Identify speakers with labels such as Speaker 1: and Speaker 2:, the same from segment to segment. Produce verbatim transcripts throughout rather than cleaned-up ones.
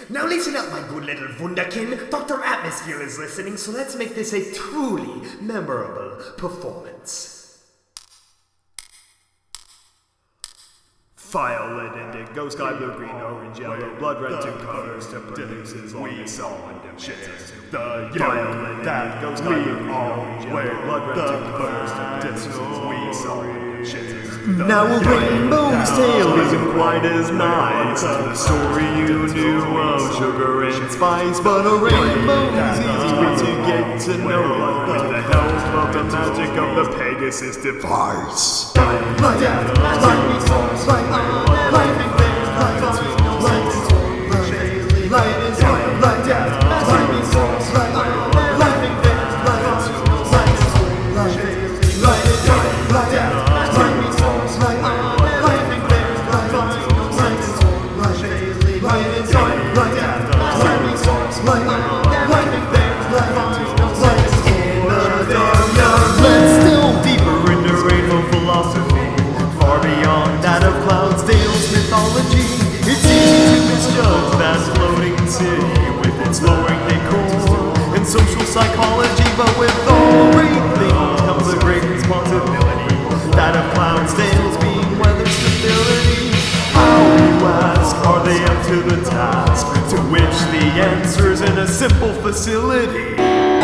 Speaker 1: Now listen up, my good little wunderkin. Doctor Atmosphere is listening, so let's make this a truly memorable performance.
Speaker 2: Violet, indigo, sky blue, green, orange, yellow, blood red, two colors to produce as long as someone shares. The violet that goes sky blue, green, orange, yellow, blood red, two colors to produce as we someone shares.
Speaker 3: Now a rainbow's tale isn't quite as nice as the story you knew of sugar and spice, but a rainbow's easy to get to know with the help of the magic of the Pegasus device. It's easy to misjudge that floating city with its lowering decor and social psychology, but with all great things comes a great responsibility, that of Cloudsdale's being weather stability. How, you ask, are they up to the task? To which the answer's in a simple facility.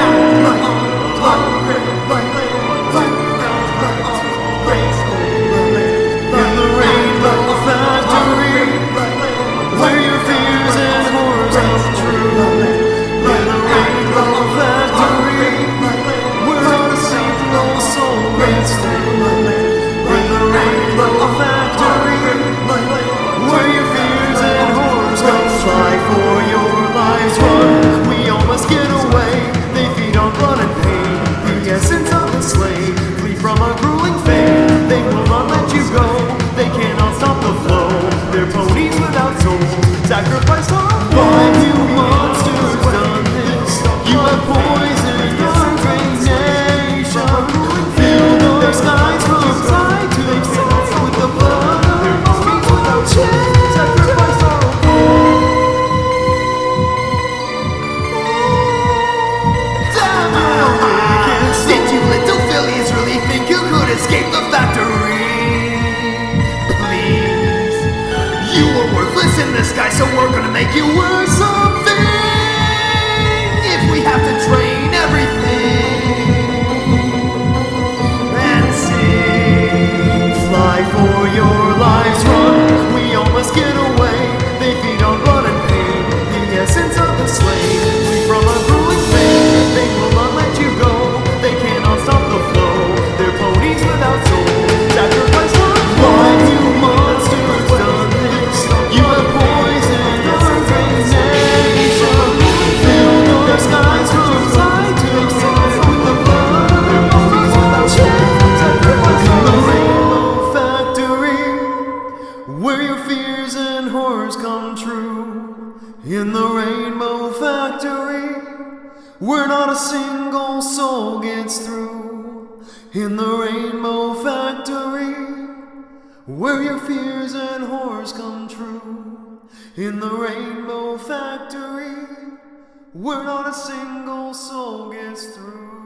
Speaker 3: In the Rainbow Factory, where your fears and horrors come true. In the Rainbow Factory, where not a single soul gets through. In the Rainbow Factory, where your fears and horrors come fly for your lives run. We all must get away. They feed on blood and pain, the essence of the slave. Flee from a grueling fate. They will not let you go. They cannot stop the flow. They're ponies without souls, sacrificed on five. You monsters done this. You have poisoned our great nation. Fill those skies from side to side with the blood of ponies without chains, sacrificed on damn you! Did you little fillies really think you could escape the factory? You were worthless in the sky, so we're gonna make you worth something. If we have to train everything and sing, fly for your lives, run. We all must get away. They feed on blood and pain, the essence of the slave. Flee from a grueling fate. They will not let you go. They cannot stop the flow. They're ponies without soul. Sacrifice one life, you monsters done this. You have poisoned our great nation. Fill those skies from side to side with the blood of ponies without chains. Sacrifice in the Rainbow Factory, where your fears and horrors come true. In the Rainbow Factory, where not a single soul gets through. In the Rainbow Factory, where your fears and horrors come true. In the Rainbow Factory, where not a single soul gets through.